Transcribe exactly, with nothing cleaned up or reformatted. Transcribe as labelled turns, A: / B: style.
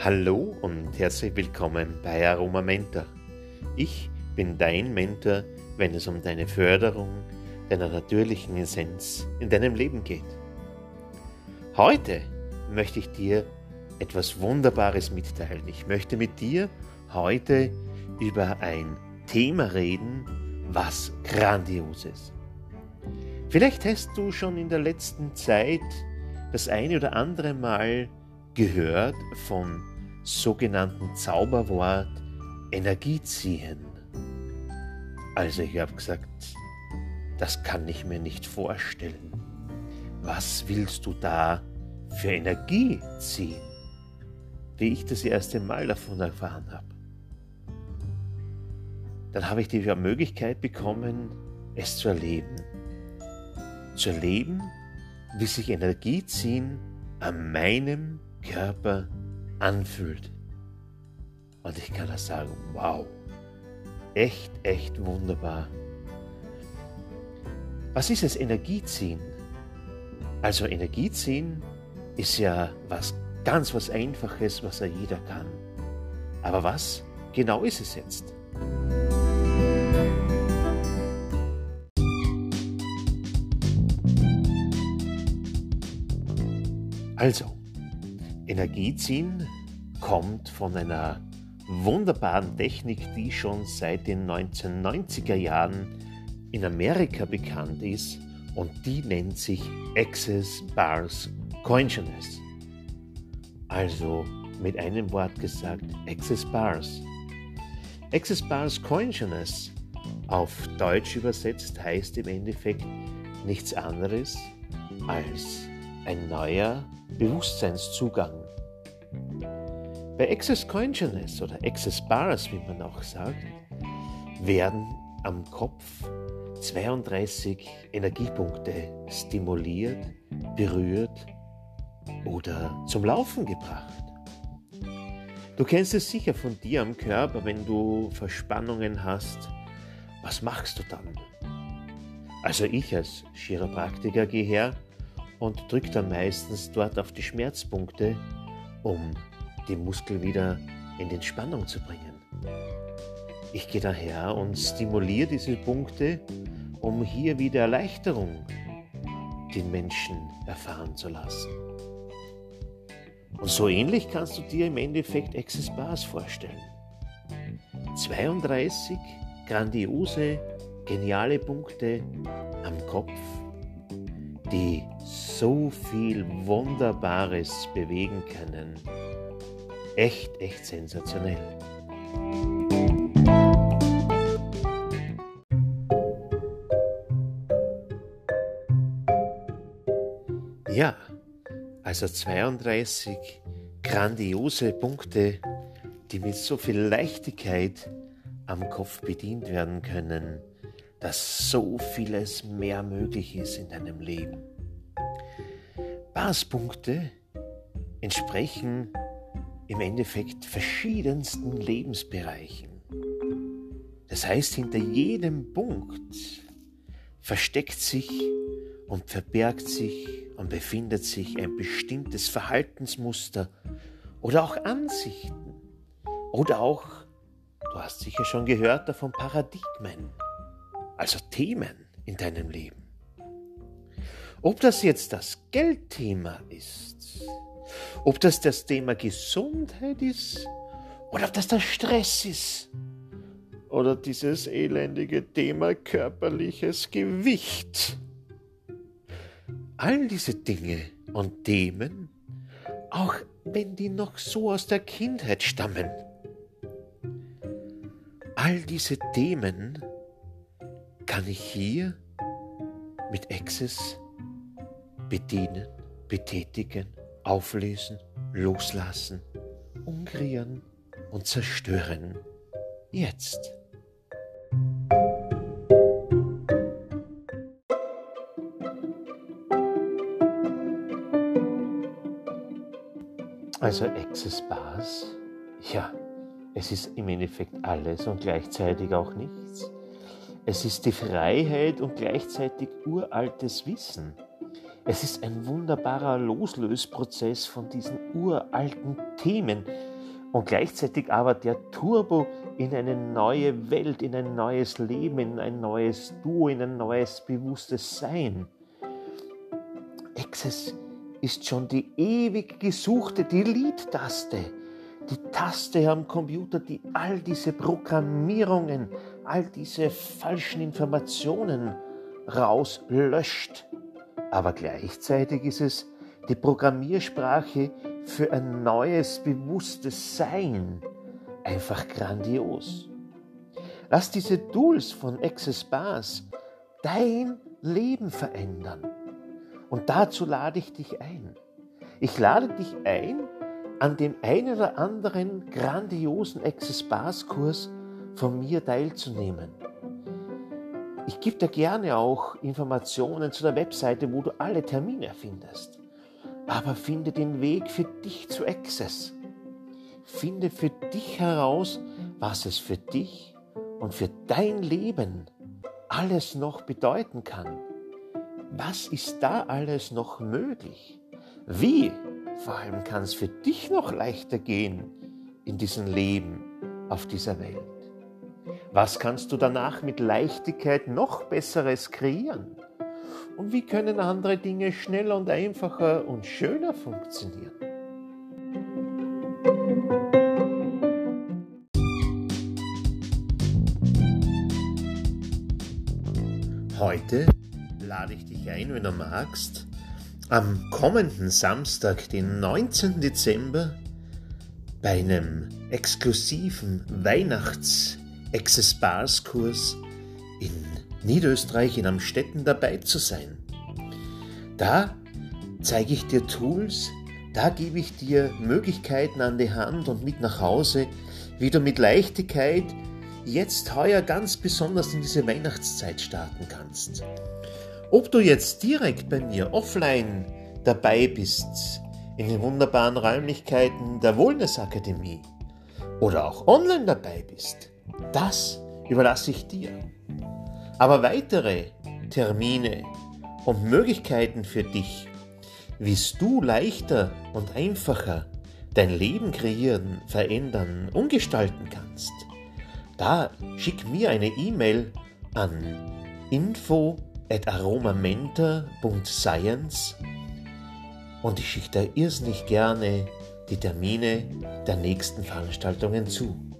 A: Hallo und herzlich willkommen bei Aroma Mentor. Ich bin dein Mentor, wenn es um deine Förderung deiner natürlichen Essenz in deinem Leben geht. Heute möchte ich dir etwas Wunderbares mitteilen. Ich möchte mit dir heute über ein Thema reden, was grandios ist. Vielleicht hast du schon in der letzten Zeit das eine oder andere Mal gehört vom sogenannten Zauberwort Energie ziehen. Also ich habe gesagt, das kann ich mir nicht vorstellen. Was willst du da für Energie ziehen? Wie ich das erste Mal davon erfahren habe. Dann habe ich die Möglichkeit bekommen, es zu erleben. Zu erleben, wie sich Energie ziehen an meinem Körper anfühlt. Und ich kann das sagen, wow, echt, echt wunderbar. Was ist es, Energieziehen? Also Energieziehen ist ja was ganz was Einfaches, was ja jeder kann. Aber was genau ist es jetzt? Also, Energieziehen kommt von einer wunderbaren Technik, die schon seit den neunzehnhundertneunziger Jahren in Amerika bekannt ist, und die nennt sich Access Bars Consciousness. Also mit einem Wort gesagt, Access Bars. Access Bars Consciousness auf Deutsch übersetzt heißt im Endeffekt nichts anderes als ein neuer Bewusstseinszugang. Bei Access Consciousness oder Access Bars, wie man auch sagt, werden am Kopf zweiunddreißig Energiepunkte stimuliert, berührt oder zum Laufen gebracht. Du kennst es sicher von dir am Körper, wenn du Verspannungen hast. Was machst du dann? Also ich als Chiropraktiker gehe her und drücke dann meistens dort auf die Schmerzpunkte, um die Muskel wieder in die Entspannung zu bringen. Ich gehe daher und stimuliere diese Punkte, um hier wieder Erleichterung den Menschen erfahren zu lassen. Und so ähnlich kannst du dir im Endeffekt Access Bars vorstellen. zweiunddreißig grandiose, geniale Punkte am Kopf, die so viel Wunderbares bewegen können. Echt, echt sensationell. Ja, also zweiunddreißig grandiose Punkte, die mit so viel Leichtigkeit am Kopf bedient werden können, dass so vieles mehr möglich ist in deinem Leben. Barspunkte entsprechen im Endeffekt verschiedensten Lebensbereichen. Das heißt, hinter jedem Punkt versteckt sich und verbergt sich und befindet sich ein bestimmtes Verhaltensmuster oder auch Ansichten oder auch, du hast sicher schon gehört davon, Paradigmen, also Themen in deinem Leben. Ob das jetzt das Geldthema ist, ob das das Thema Gesundheit ist oder ob das der Stress ist oder dieses elendige Thema körperliches Gewicht. All diese Dinge und Themen, auch wenn die noch so aus der Kindheit stammen, all diese Themen kann ich hier mit Access bedienen, betätigen, auflösen, loslassen, umkreieren und zerstören. Jetzt. Also Access Bars, ja, es ist im Endeffekt alles und gleichzeitig auch nichts. Es ist die Freiheit und gleichzeitig uraltes Wissen. Es ist ein wunderbarer Loslösprozess von diesen uralten Themen, und gleichzeitig aber der Turbo in eine neue Welt, in ein neues Leben, in ein neues Du, in ein neues bewusstes Sein. Access ist schon die ewig gesuchte Delete-Taste, die Taste am Computer, die all diese Programmierungen, all diese falschen Informationen rauslöscht. Aber gleichzeitig ist es die Programmiersprache für ein neues, bewusstes Sein. Einfach grandios. Lass diese Tools von Access Bars dein Leben verändern. Und dazu lade ich dich ein. Ich lade dich ein, an dem einen oder anderen grandiosen Access Bars Kurs von mir teilzunehmen. Ich gebe dir gerne auch Informationen zu der Webseite, wo du alle Termine findest. Aber finde den Weg für dich zu Access. Finde für dich heraus, was es für dich und für dein Leben alles noch bedeuten kann. Was ist da alles noch möglich? Wie, vor allem, kann es für dich noch leichter gehen in diesem Leben auf dieser Welt? Was kannst du danach mit Leichtigkeit noch Besseres kreieren? Und wie können andere Dinge schneller und einfacher und schöner funktionieren? Heute lade ich dich ein, wenn du magst, am kommenden Samstag, den neunzehnten Dezember, bei einem exklusiven Weihnachts-Access Bars Kurs in Niederösterreich in Amstetten dabei zu sein. Da zeige ich dir Tools, da gebe ich dir Möglichkeiten an die Hand und mit nach Hause, wie du mit Leichtigkeit jetzt heuer ganz besonders in diese Weihnachtszeit starten kannst. Ob du jetzt direkt bei mir offline dabei bist, in den wunderbaren Räumlichkeiten der Wellness Akademie oder auch online dabei bist, das überlasse ich dir. Aber weitere Termine und Möglichkeiten für dich, wie du leichter und einfacher dein Leben kreieren, verändern, umgestalten kannst, da schick mir eine E-Mail an info at aromamentor punkt science und ich schicke dir irrsinnig gerne die Termine der nächsten Veranstaltungen zu.